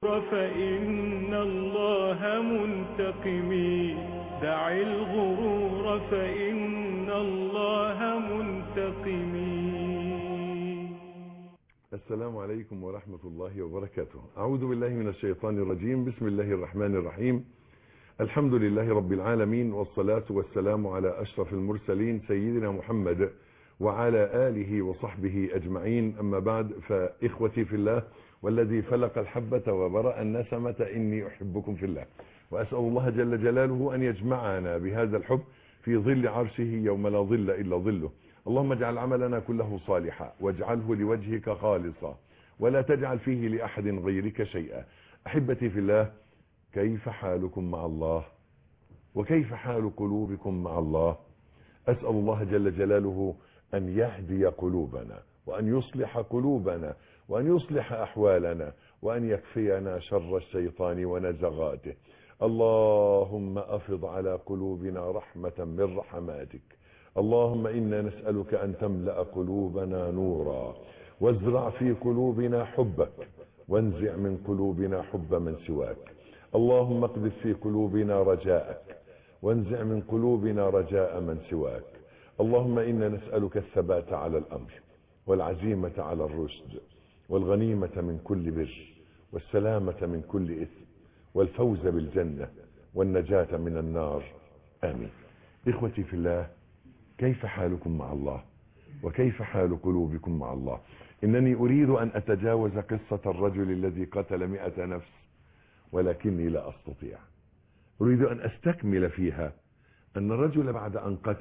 فإن الله منتقم. دع الغرور فإن الله منتقم. السلام عليكم ورحمة الله وبركاته. أعوذ بالله من الشيطان الرجيم. بسم الله الرحمن الرحيم. الحمد لله رب العالمين، والصلاة والسلام على أشرف المرسلين سيدنا محمد وعلى آله وصحبه أجمعين. أما بعد، فإخوتي في الله والذي فلق الحبة وبرأ النسمة إني أحبكم في الله، وأسأل الله جل جلاله أن يجمعنا بهذا الحب في ظل عرشه يوم لا ظل إلا ظله. اللهم اجعل عملنا كله صالحا واجعله لوجهك خالصا ولا تجعل فيه لأحد غيرك شيئا. أحبتي في الله، كيف حالكم مع الله؟ وكيف حال قلوبكم مع الله؟ أسأل الله جل جلاله أن يهدي قلوبنا، وأن يصلح قلوبنا، وأن يصلح أحوالنا، وأن يكفينا شر الشيطان ونزغاته. اللهم أفض على قلوبنا رحمة من رحماتك. اللهم إنا نسألك أن تملأ قلوبنا نورا، وازرع في قلوبنا حبك، وانزع من قلوبنا حب من سواك. اللهم اقذف في قلوبنا رجاءك، وانزع من قلوبنا رجاء من سواك. اللهم إنا نسألك الثبات على الأمر، والعزيمة على الرشد، والغنيمة من كل بر، والسلامة من كل إثم، والفوز بالجنة، والنجاة من النار. آمين. إخوتي في الله، كيف حالكم مع الله؟ وكيف حال قلوبكم مع الله؟ إنني أريد أن أتجاوز قصة الرجل الذي قتل 100 نفس، ولكني لا أستطيع. أريد أن أستكمل فيها أن الرجل بعد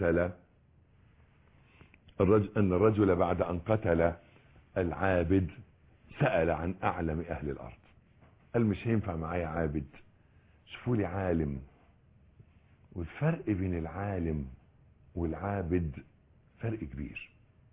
أن قتل العابد سأل عن أعلم أهل الأرض. قال مش هينفع معايا عابد، شوفوا لي عالم. والفرق بين العالم والعابد فرق كبير،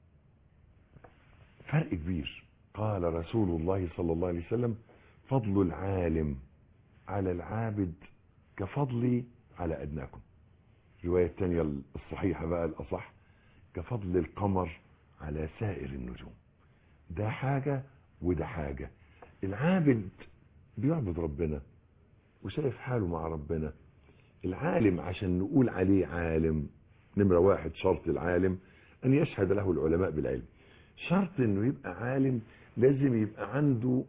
فرق كبير. قال رسول الله صلى الله عليه وسلم: فضل العالم على العابد كفضلي على أدناكم. الرواية الثانية الصحيحة بقى الأصح: كفضل القمر على سائر النجوم. ده حاجة وده حاجة. العابد بيعبد ربنا وشايف حاله مع ربنا. العالم عشان نقول عليه عالم، نمرة واحد شرط العالم أن يشهد له العلماء بالعلم. شرط أنه يبقى عالم لازم يبقى عنده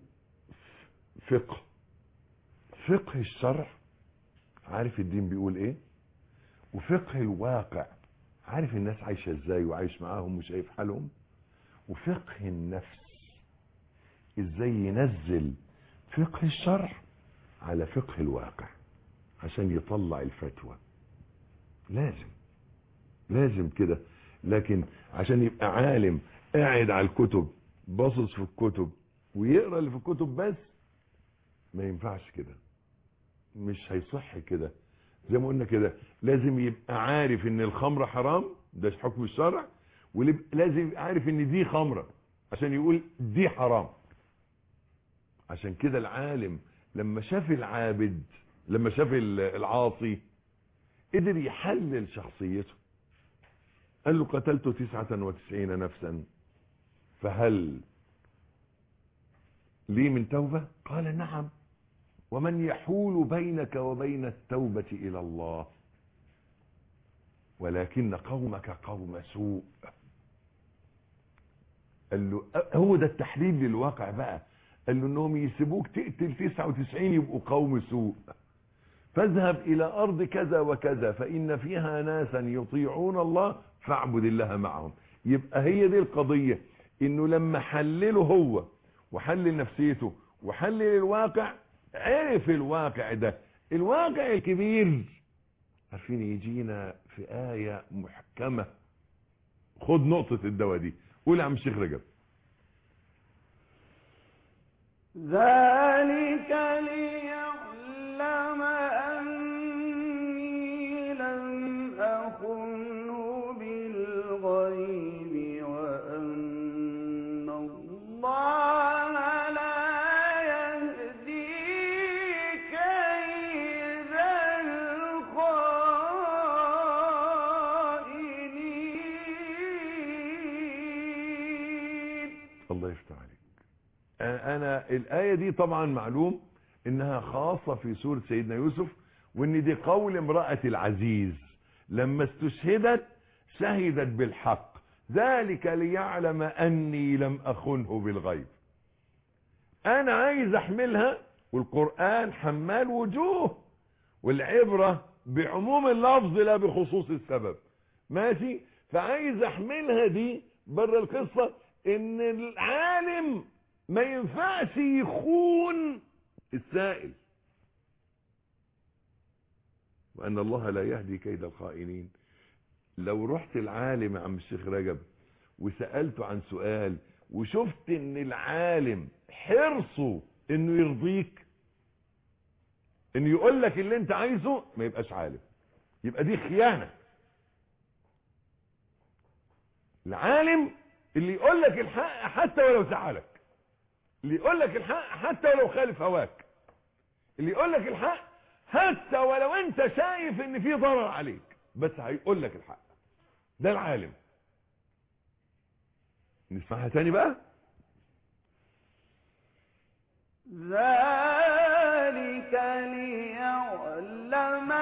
فقه الشرع، عارف الدين بيقول ايه، وفقه الواقع، عارف الناس عايشة ازاي وعايش معاهم وشايف حالهم، وفقه النفس، ازاي ينزل فقه الشرع على فقه الواقع عشان يطلع الفتوى. لازم كده. لكن عشان يبقى عالم قاعد على الكتب باصص في الكتب ويقرأ اللي في الكتب بس، ما ينفعش كده، مش هيصح كده. زي ما قلنا كده، لازم يبقى عارف ان الخمرة حرام، ده حكم الشرع، ولازم يبقى عارف ان دي خمرة عشان يقول دي حرام. عشان كده العالم لما شاف العابد، لما شاف العاصي، قدر يحلل شخصيته. قال له: قتلت 99 نفسا، فهل لي من توبة؟ قال: نعم. ومن يحول بينك وبين التوبة إلى الله؟ ولكن قومك قوم سوء. قال له هو ده التحليل للواقع بقى. قال له انهم يسيبوك تقتل 99 يبقوا قوم سوء، فاذهب الى ارض كذا وكذا فان فيها ناسا يطيعون الله فاعبد الله معهم. يبقى هي دي القضية، انه لما حلله هو وحلل نفسيته وحلل الواقع، عرف الواقع ده، الواقع الكبير. عارفين يجينا في آية محكمة. خد نقطة الدواء دي، قول يا عم الشيخ رجب. ذلك ليعلم أني لم أخنه بالغيب وأن الله لا يهدي كيد الخائنين. الله يفتح عليك. انا الآية دي طبعا معلوم انها خاصة في سورة سيدنا يوسف، وان دي قول امرأة العزيز لما استشهدت شهدت بالحق، ذلك ليعلم اني لم اخنه بالغيب. انا عايز احملها، والقرآن حمال وجوه، والعبرة بعموم اللفظ لا بخصوص السبب، ماشي؟ فعايز احملها دي بره القصة، ان العالم ما ينفعش يخون السائل، وان الله لا يهدي كيد الخائنين. لو رحت العالم عم الشيخ رجب وسألته عن سؤال وشفت ان العالم حرصه انه يرضيك، انه يقول لك اللي انت عايزه، ما يبقاش عالم، يبقى دي خيانة. العالم اللي يقول لك الحق حتى ولو زعلك، اللي يقول لك الحق حتى ولو خالف هواك، اللي يقول لك الحق حتى ولو انت شايف ان في ضرر عليك، بس هيقول لك الحق، ده العالم. نسمعها تاني بقى. ذلك ليعلم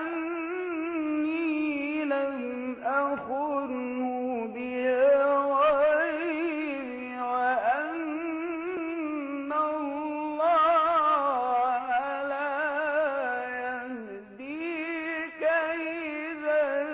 أني لم أخنه بالغيب وأن الله لا يهدي كيد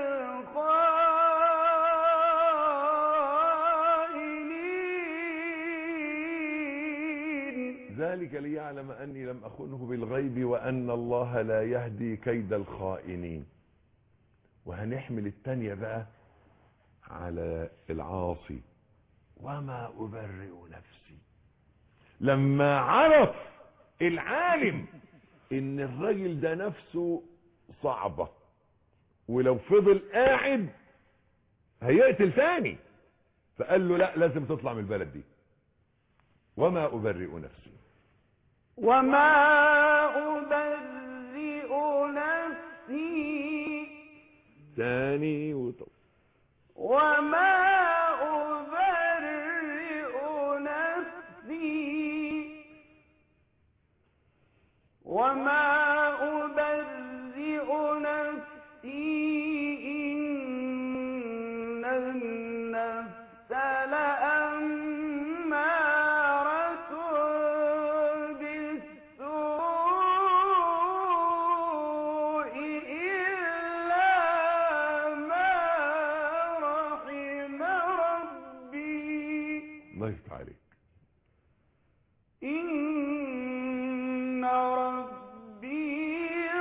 الخائنين. ذلك ليعلم أني لم أخنه بالغيب وأن الله لا يهدي كيد الخائنين. وهنحمل التانية بقى على العاصي. وما أبرئ نفسي. لما عرف العالم ان الراجل ده نفسه صعبة، ولو فضل قاعد هيقتل ثاني، فقال له لا، لازم تطلع من البلد دي. وما أبرئ نفسي. وما أبرئ نفسي. ثاني وما أبرئ نفسي. وما أبرئ نفسي. إن النفس لأمارة بالسوء إلا ما رحم ربي. الله يفتح عليك. إن ربي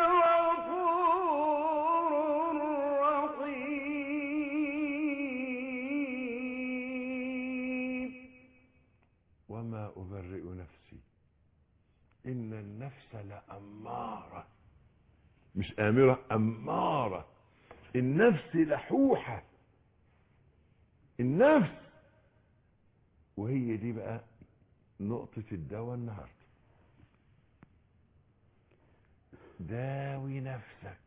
غفور رحيم. وما أبرئ نفسي. إن النفس لأمارة، مش آمرة، أمارة. النفس لحوحة، النفس. وهي دي بقى نقطة الدواء النهاردة. داوي نفسك.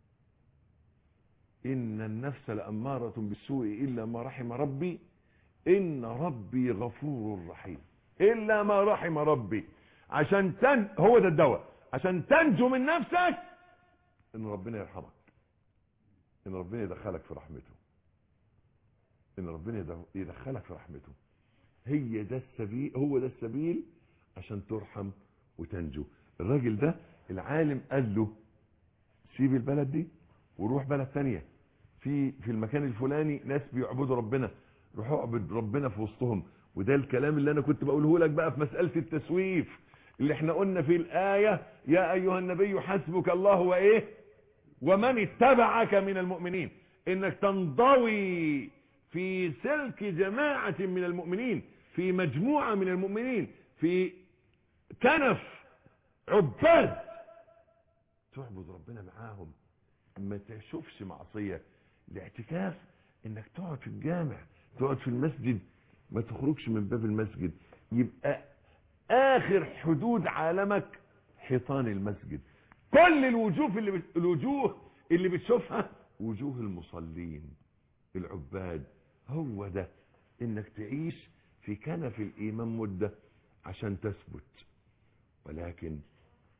إن النفس لأمارة بالسوء إلا ما رحم ربي. إن ربي غفور رحيم. إلا ما رحم ربي. عشان هو ده الدواء. عشان تنجو من نفسك، إن ربنا يرحمك، إن ربنا يدخلك في رحمته، إن ربنا يدخلك في رحمته. هي ده السبيل، هو ده السبيل عشان ترحم وتنجو. الراجل ده العالم قال له سيب البلد دي وروح بلد ثانيه، في المكان الفلاني ناس بيعبدوا ربنا، روح اعبد ربنا في وسطهم. وده الكلام اللي انا كنت بقوله لك بقى في مسألة التسويف، اللي احنا قلنا في الآية يا ايها النبي حسبك الله وايه ومن اتبعك من المؤمنين. انك تنضوي في سلك جماعة من المؤمنين، في مجموعة من المؤمنين، في كنف عباد تعبد ربنا معاهم، ما تشوفش معصية. الاعتكاف انك تقعد في الجامع، تقعد في المسجد، ما تخرجش من باب المسجد. يبقى اخر حدود عالمك حيطان المسجد. كل الوجوه اللي بتشوفها وجوه المصلين العباد. هو ده انك تعيش في كنف الايمان مدة عشان تثبت. ولكن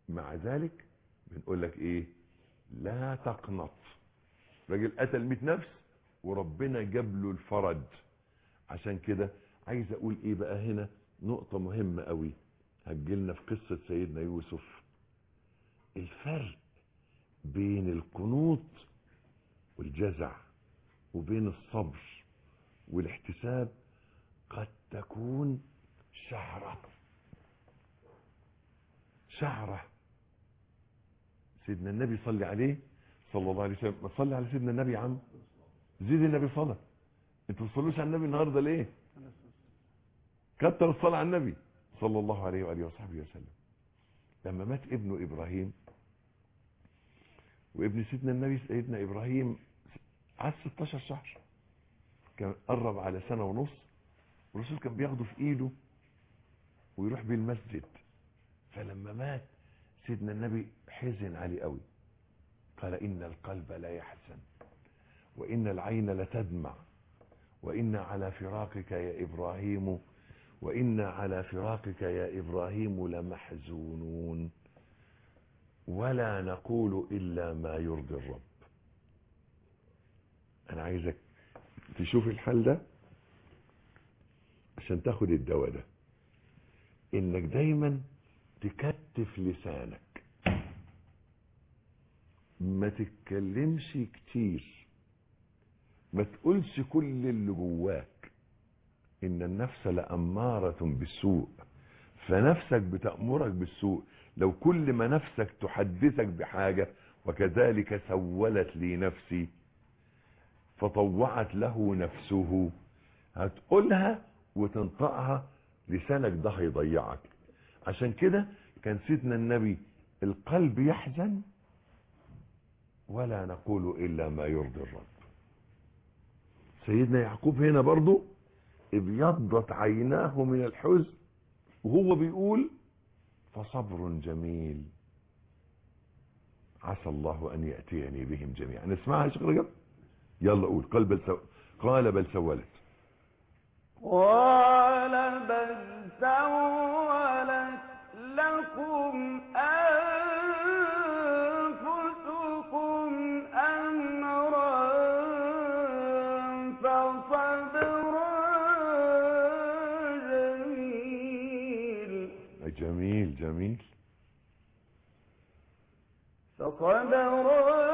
مع ذلك بنقول لك ايه؟ لا تقنط. راجل قتل 100 نفس وربنا جاب له الفرج. عشان كده عايز اقول ايه بقى هنا؟ نقطة مهمة قوي هتجيلنا في قصة سيدنا يوسف. الفرق بين القنوط والجزع وبين الصبر والاحتساب قد تكون شعرة. سيدنا النبي صلى عليه صلى الله عليه وسلم. ما تصلي على سيدنا النبي يا عم، زيد النبي صلاة. انتوا ما تصلوش على النبي النهارده ليه؟ كتر الصلاة على النبي صلى الله عليه وآله وصحبه وسلم. لما مات ابنه إبراهيم، وابن سيدنا النبي سيدنا إبراهيم عاش 16 شهر، كان قرب على 1.5 سنة. الرسول كان بياخده في ايده ويروح بيه المسجد. فلما مات سيدنا النبي حزن عليه قوي، قال إن القلب لا يحزن وإن العين لتدمع وإن على فراقك يا إبراهيم لمحزونون ولا نقول إلا ما يرضي الرب. أنا عايزك تشوف الحال ده عشان تاخد الدواء ده، إنك دايما تكتف لسانك، ما تتكلمش كتير، ما تقولش كل اللي جواك. إن النفس لأمارة بالسوء، فنفسك بتأمرك بالسوء. لو كل ما نفسك تحدثك بحاجة وكذلك سولت لي نفسي فطوعت له نفسه، هتقولها وتنطقها، لسانك ده هيضيعك. عشان كده كان سيدنا النبي القلب يحزن ولا نقول إلا ما يرضي الرب. سيدنا يعقوب هنا برضو ابيضت عيناه من الحزن وهو بيقول فصبر جميل عسى الله أن يأتيني بهم جميعا. نسمعها يا شيخ رجب؟ يلا قول. قال بل سولت لكم أنفسكم أمرا فصبر جميل. جميل. فصبر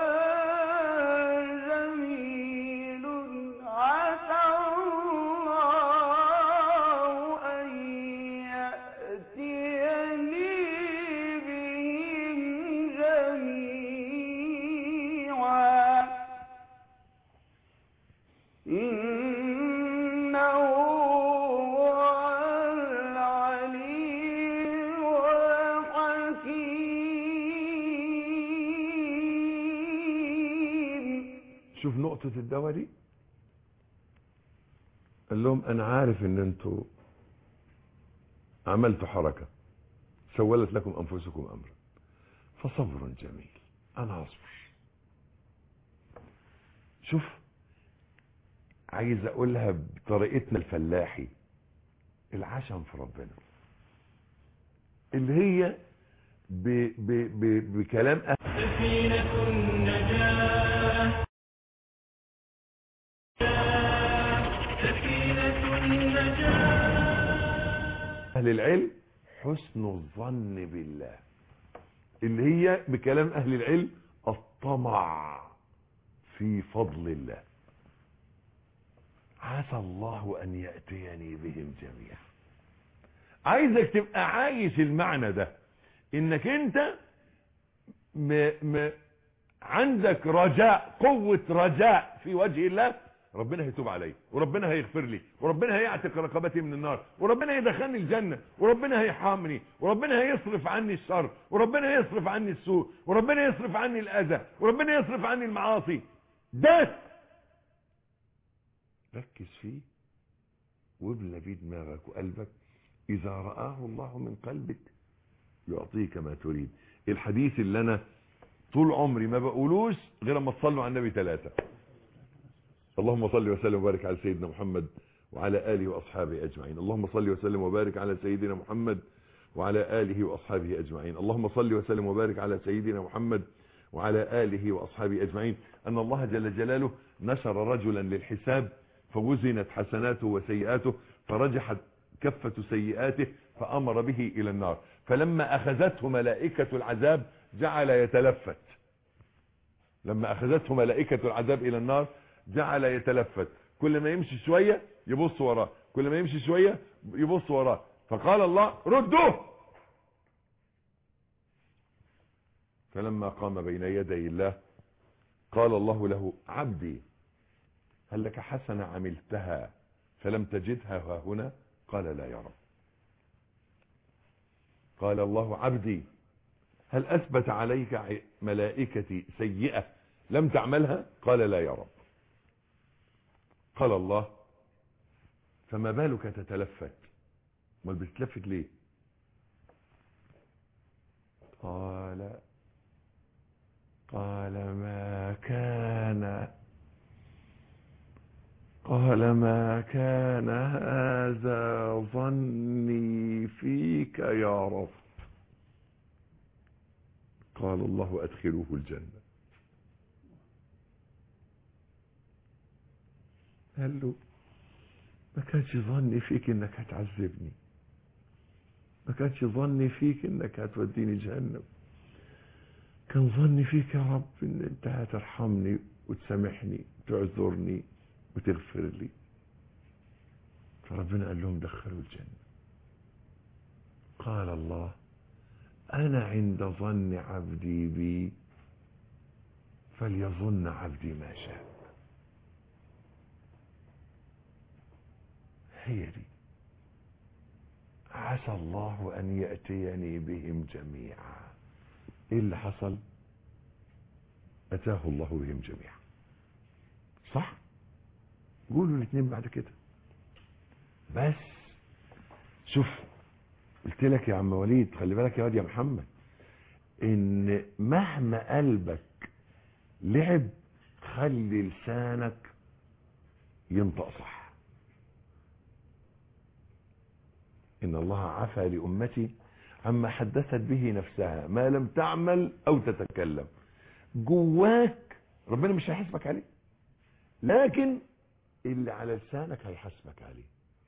جميل عسى الله أن يأتيني بهم جميعا إنه هو العليم الحكيم. شوف نقطة الدواء دي، قال لهم أنا عارف إن أنتوا عملتوا حركة سولت لكم أنفسكم أمرا فصبر جميل، أنا أصبر. شوف، عايز أقولها بطريقتنا الفلاحي، العشم في ربنا اللي هي بكلام سفينة النجاة، سفينة النجاة. أهل العلم حسن الظن بالله، اللي هي بكلام أهل العلم الطمع في فضل الله. عسى الله أن يأتيني بهم جميعا. عايزك تبقى عايش المعنى ده، انك انت عندك رجاء، قوة رجاء في وجه الله. ربنا هيتوب علي، وربنا هيغفر لي، وربنا هيعتق رقبتي من النار، وربنا هيدخلني الجنة، وربنا هيحامني، وربنا هيصرف عني الشر، وربنا هيصرف عني السوء، وربنا يصرف عني الأذى، وربنا يصرف عني المعاصي. ده ركز فيه وابلى بيه دماغك وقلبك. إذا رآه الله من قلبك يعطيك ما تريد. الحديث اللي أنا طول عمري ما بقولوش غير ما تصلوا على النبي 3. اللهم صل وسلم وبارك على سيدنا محمد وعلى آله وأصحابه أجمعين. اللهم صل وسلم وبارك على سيدنا محمد وعلى آله وأصحابه أجمعين. اللهم صل وسلم وبارك على سيدنا محمد وعلى آله وأصحابه أجمعين. أن الله جل جلاله نشر رجلا للحساب فوزنت حسناته وسيئاته فرجحت كفة سيئاته فأمر به إلى النار، فلما أخذته ملائكة العذاب جعل يتلفت. لما أخذته ملائكة العذاب إلى النار جعل يتلفت، كل ما يمشي شوية يبص وراه، كل ما يمشي شوية يبص وراه، فقال الله ردوه. فلما قام بين يدي الله قال الله له عبدي هل لك حسنة عملتها فلم تجدها ها هنا؟ قال لا يا رب. قال الله عبدي هل أثبت عليك ملائكتي سيئة لم تعملها؟ قال لا يا رب. قال الله فما بالك تتلفت؟ ما بتتلفت ليه؟ قال ما كان هذا ظني فيك يا رب. قال الله أدخلوه الجنة. قال له ما كانش ظني فيك انك هتعذبني، ما كانش ظني فيك انك هتوديني جهنم، كان ظني فيك يا رب ان انت هترحمني وتسامحني وتعذرني وتغفر لي. فربنا قال لهم دخلوا الجنة. قال الله أنا عند ظن عبدي بي فليظن عبدي ما شاء. هي دي عسى الله أن يأتيني بهم جميعا. إيه اللي حصل؟ أتاه الله بهم جميعا. صح؟ قولوا الاثنين بعد كده. بس شوف قلت لك يا عم وليد خلي بالك يا واد يا محمد ان مهما قلبك لعب خلي لسانك ينطق صح. ان الله عفى لأمتي عما حدثت به نفسها ما لم تعمل او تتكلم. جواك ربنا مش هيحاسبك عليه، لكن اللي على لسانك هيحاسبك عليه.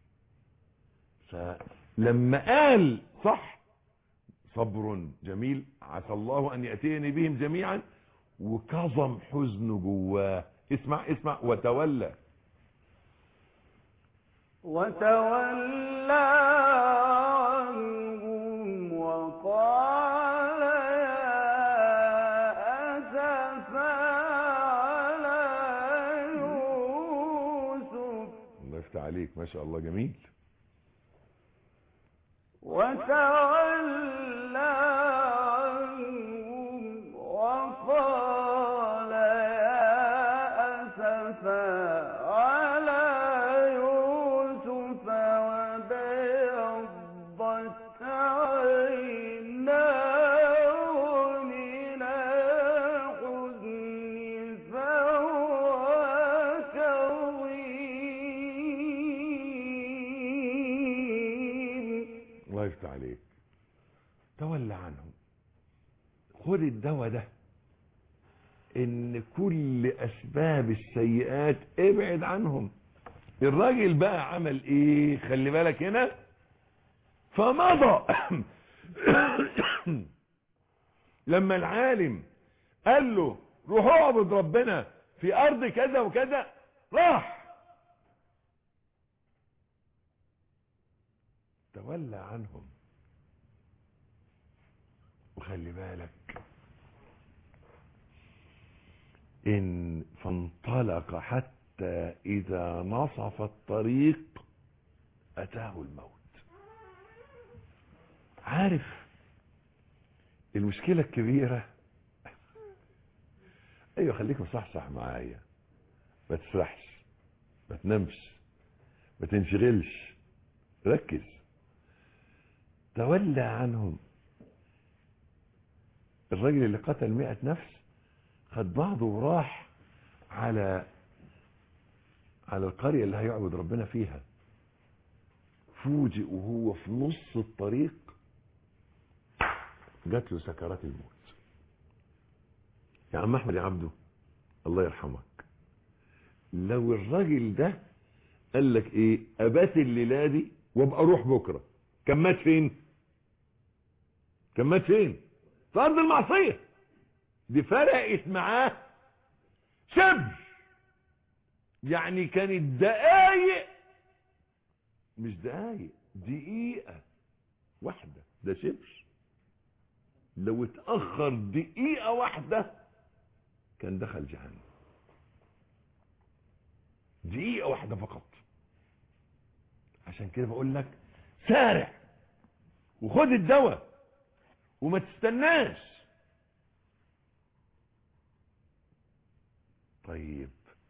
فلما قال صح صبر جميل عسى الله ان يأتيني بهم جميعا وكظم حزنه جواه. اسمع وتولى عنهم وقال يا أسفا على يوسف. الله يفتح عليك ما شاء الله جميل. وتولى عنهم وقال يا أسفا على يوسف وابيضت عيناه من الحزن فهو كظيم. الله يفتح عليك. تولى عنهم. خد الدواء ده ان كل اسباب السيئات ابعد عنهم. الراجل بقى عمل ايه؟ خلي بالك هنا. فمضى لما العالم قال له روح اعبد ربنا في ارض كذا وكذا راح. تولى عنهم. وخلي بالك ان فانطلق حتى اذا نصف الطريق اتاه الموت. عارف المشكلة الكبيرة؟ ايوه خليك مصحصح معايا، ما تسرحش، ما تنامش، ما تنشغلش، ركز. تولى عنهم. الراجل اللي قتل 100 نفس خد بعضه وراح على القرية اللي هيعبد ربنا فيها. فوجئ وهو في نص الطريق جات له سكرات الموت. يا عم احمد يا عبده الله يرحمك، لو الراجل ده قال لك ايه ابات الليله دي وابقى اروح بكره، كان مات فين؟ كان مات فين؟ في ارض المعصيه. دي فرقت معاه شبر، يعني كانت دقايق، مش دقايق، دقيقه واحده، ده شبر. لو اتاخر دقيقه واحده كان دخل جهنم. دقيقه واحده فقط. عشان كده بقول لك سارع وخد الدواء وما تستناش. طيب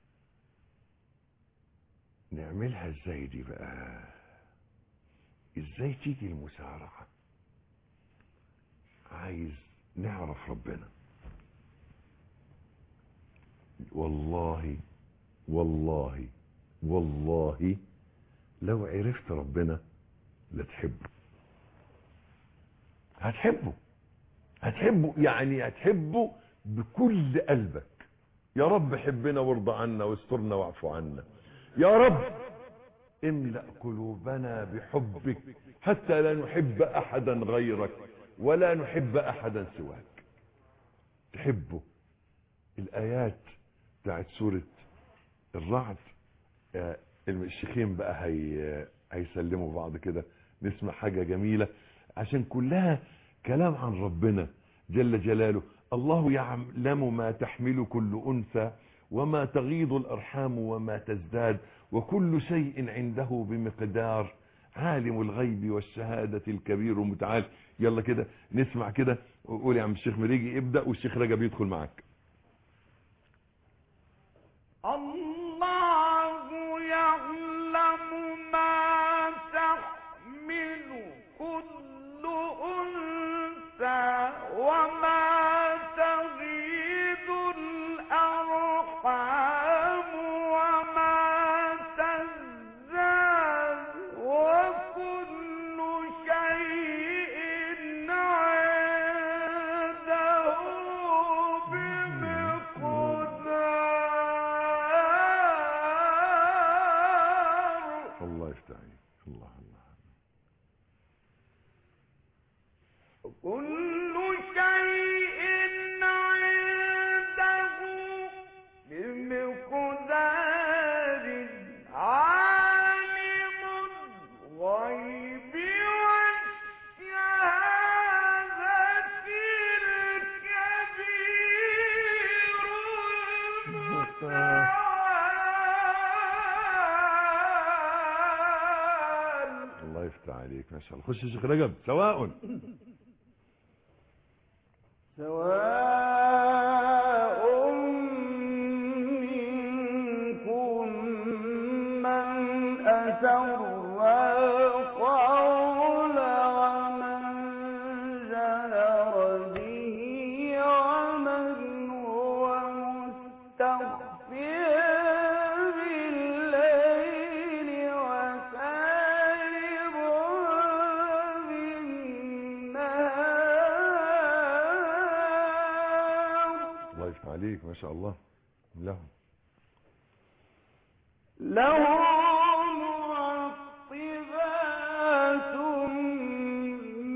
نعملها ازاي دي بقى؟ ازاي تيجي المسارعة؟ عايز نعرف ربنا. والله والله والله لو عرفت ربنا لتحبه. هتحبه يعني هتحبه بكل قلبك. يا رب حبنا وارضى عنا واسترنا واعف عنا. يا رب املأ قلوبنا بحبك حتى لا نحب احدا غيرك ولا نحب احدا سواك. تحبه. الايات بتاعت سورة الرعد، الشيخين بقى هيسلموا بعض كده، نسمع حاجة جميلة عشان كلها كلام عن ربنا جل جلاله. الله يعلم ما تحمل كل أنثى وما تغيض الأرحام وما تزداد وكل شيء عنده بمقدار عالم الغيب والشهادة الكبير المتعال. يلا كده نسمع كده. قول يا عم الشيخ مريجي ابدأ والشيخ رجب يدخل معاك. الله يعلم ما تحمل كل أنثى وما تغيض الأرحام وما تزداد وكل شيء عنده بمقدار. الله يفتح عليك. الله الله. كل شيء عنده بمقدار. عالم الغيب والشهادة الكبير المتعال. الله يفتح عليك ما شاء الله. خش يا شيخ رجب. سواء منكم من أسر القول ومن جهر به ومن هو مستخف بالليل وسارب بالنهار. الله يفتح عليك ما شاء الله. له معقبات من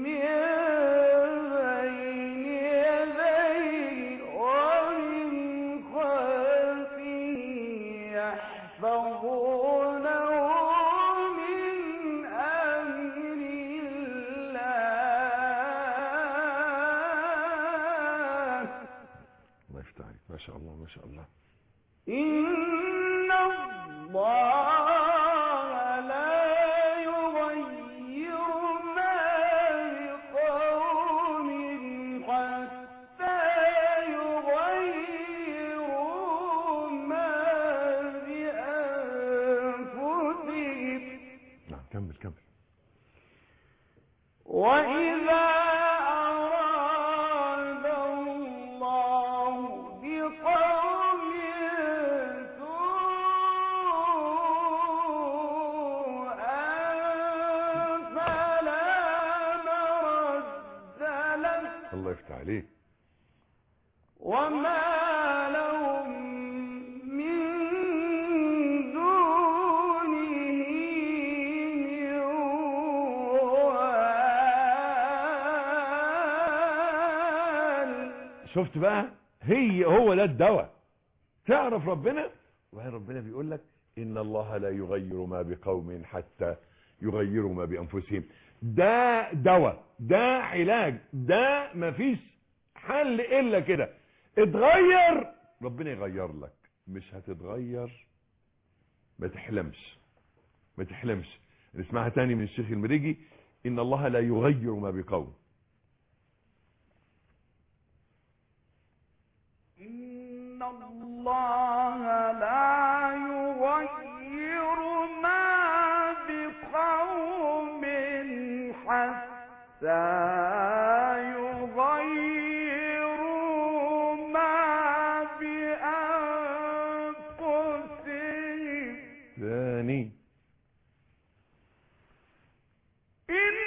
بين يديه ومن خلفه يحفظونه من أمر الله. الله يفتح عليك ما شاء الله ما شاء الله. إن الله لا يغير ما بقوم حتى يغيروا ما بأنفسهم. نعم كمل كمل. وإذا أراد الله بقوم سوءا يفتح عليك. وما لهم من دونه من وال. شفت بقى؟ هو ده الدواء. تعرف ربنا، وهي ربنا بيقول لك ان الله لا يغير ما بقوم حتى يغيروا ما بانفسهم. ده دواء، ده علاج، ده مفيش حل الا كده. اتغير ربنا يغير لك. مش هتتغير ما تحلمش، ما تحلمش. نسمعها تاني من الشيخ المريجي: ان الله لا يغير ما بقوم. إن الله لا يغير ما بقوم حتى يغيروا ما بأنفسهم. ثاني: إن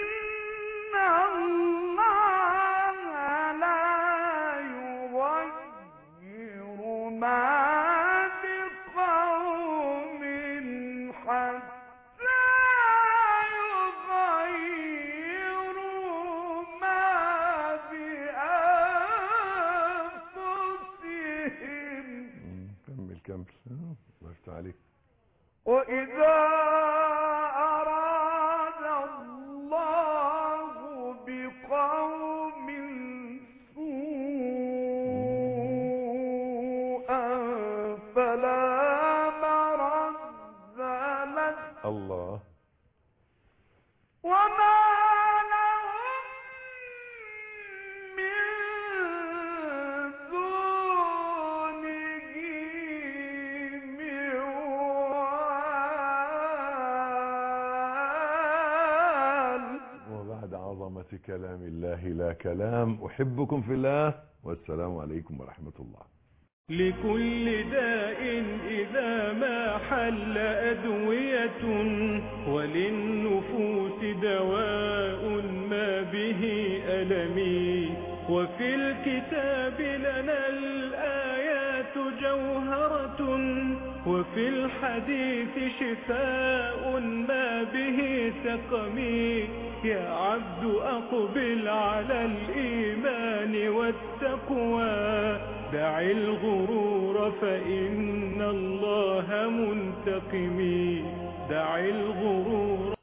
الله لا يغير ما بقوم حتى يغيروا ما بأنفسهم. كمل الله يفتح عليك. وإذا أراد الله بقوم سوءا فلا مرد له الله. وما لهم من دونه من وال. وبعد عظمة كلام الله لا كلام. أحبكم في الله، والسلام عليكم ورحمة الله. لكل داء إذا ما حل أدوية، وللنفوس دواء ما به ألمي. وفي الكتاب لنا الآيات جوهرة، وفي الحديث شفاء ما به سقمي. يا عبد أقبل على الإيمان والتقوى، دع الغرور فإن الله منتقم. دع الغرور